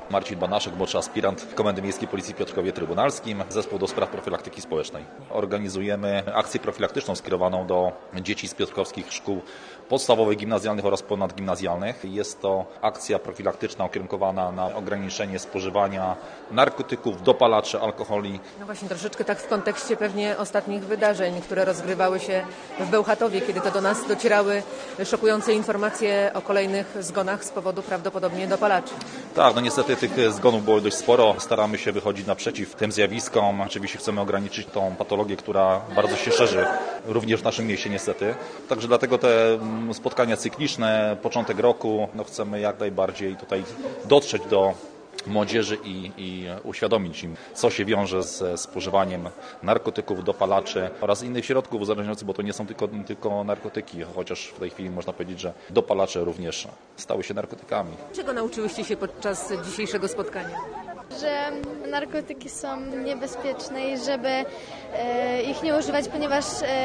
Marcin Banaszek, młodszy aspirant Komendy Miejskiej Policji w Piotrkowie Trybunalskim, Zespół do Spraw Profilaktyki Społecznej. Organizujemy akcję profilaktyczną skierowaną do dzieci z piotrkowskich szkół podstawowych, gimnazjalnych oraz ponadgimnazjalnych. Jest to akcja profilaktyczna ukierunkowana na ograniczenie spożywania narkotyków, dopalaczy, alkoholi. No właśnie, troszeczkę tak w kontekście pewnie ostatnich wydarzeń, które rozgrywały się w Bełchatowie, kiedy to do nas docierały szokujące informacje o kolejnych zgonach z powodu prawdopodobnie dopalaczy. Tak, no niestety tych zgonów było dość sporo. Staramy się wychodzić naprzeciw tym zjawiskom. Oczywiście chcemy ograniczyć tą patologię, która bardzo się szerzy, również w naszym mieście niestety. Także dlatego te spotkania cykliczne, początek roku, chcemy jak najbardziej tutaj dotrzeć do młodzieży i uświadomić im, co się wiąże ze spożywaniem narkotyków, dopalaczy oraz innych środków uzależniających, bo to nie są tylko narkotyki, chociaż w tej chwili można powiedzieć, że dopalacze również stały się narkotykami. Czego nauczyłyście się podczas dzisiejszego spotkania? Że narkotyki są niebezpieczne i żeby ich nie używać, ponieważ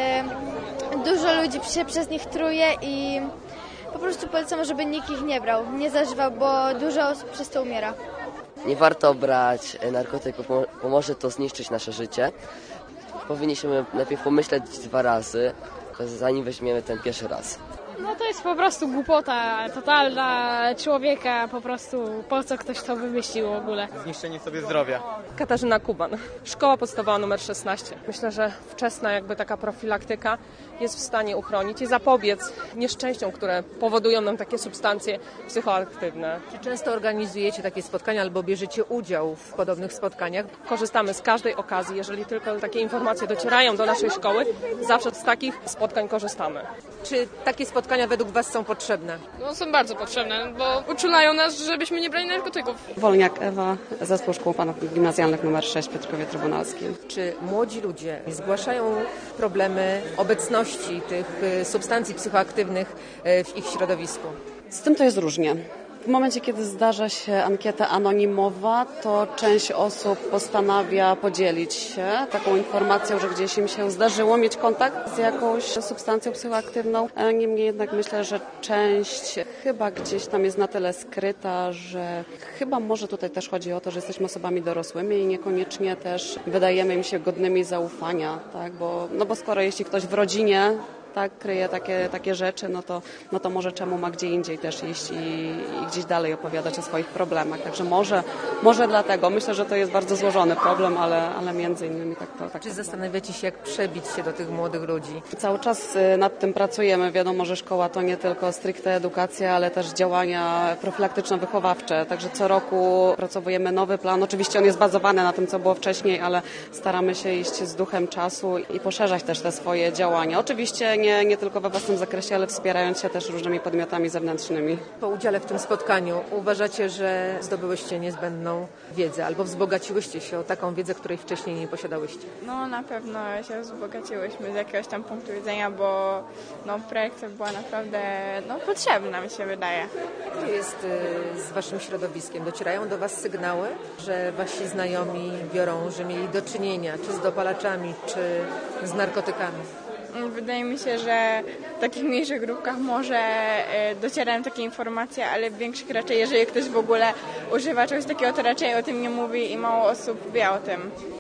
dużo ludzi się przez nich truje i po prostu polecam, żeby nikt ich nie brał, nie zażywał, bo dużo osób przez to umiera. Nie warto brać narkotyków, bo może to zniszczyć nasze życie. Powinniśmy najpierw pomyśleć 2 razy, zanim weźmiemy ten pierwszy raz. No to jest po prostu głupota totalna człowieka, po prostu po co ktoś to wymyślił w ogóle. Zniszczenie sobie zdrowia. Katarzyna Kuban, szkoła podstawowa numer 16. Myślę, że wczesna taka profilaktyka jest w stanie uchronić i zapobiec nieszczęściom, które powodują nam takie substancje psychoaktywne. Czy często organizujecie takie spotkania albo bierzecie udział w podobnych spotkaniach? Korzystamy z każdej okazji, jeżeli tylko takie informacje docierają do naszej szkoły, zawsze z takich spotkań korzystamy. Czy takie spotkania według Was są potrzebne? No, są bardzo potrzebne, bo uczulają nas, żebyśmy nie brali narkotyków. Wolniak Ewa, Zespół Szkół Ponadgimnazjalnych nr 6 w Piotrkowie Trybunalskim. Czy młodzi ludzie zgłaszają problemy obecności tych substancji psychoaktywnych w ich środowisku? Z tym to jest różnie. W momencie, kiedy zdarza się ankieta anonimowa, to część osób postanawia podzielić się taką informacją, że gdzieś im się zdarzyło mieć kontakt z jakąś substancją psychoaktywną. Niemniej jednak myślę, że część chyba gdzieś tam jest na tyle skryta, że chyba może tutaj też chodzi o to, że jesteśmy osobami dorosłymi i niekoniecznie też wydajemy im się godnymi zaufania, tak? Bo skoro jeśli ktoś w rodzinie kryje takie rzeczy, no to może czemu ma gdzie indziej też iść i gdzieś dalej opowiadać o swoich problemach. Także może dlatego. Myślę, że to jest bardzo złożony problem, ale między innymi tak. Czy zastanawiacie się, jak przebić się do tych młodych ludzi? Cały czas nad tym pracujemy. Wiadomo, że szkoła to nie tylko stricte edukacja, ale też działania profilaktyczno-wychowawcze. Także co roku opracowujemy nowy plan. Oczywiście on jest bazowany na tym, co było wcześniej, ale staramy się iść z duchem czasu i poszerzać też te swoje działania. Oczywiście nie tylko we własnym zakresie, ale wspierając się też różnymi podmiotami zewnętrznymi. Po udziale w tym spotkaniu uważacie, że zdobyłyście niezbędną wiedzę albo wzbogaciłyście się o taką wiedzę, której wcześniej nie posiadałyście? No na pewno się wzbogaciłyśmy z jakiegoś tam punktu widzenia, bo projekt była naprawdę potrzebna, mi się wydaje. Jak to jest z Waszym środowiskiem? Docierają do Was sygnały, że Wasi znajomi biorą, że mieli do czynienia czy z dopalaczami, czy z narkotykami? Wydaje mi się, że w takich mniejszych grupkach może docierają takie informacje, ale w większych raczej, jeżeli ktoś w ogóle używa czegoś takiego, to raczej o tym nie mówi i mało osób wie o tym.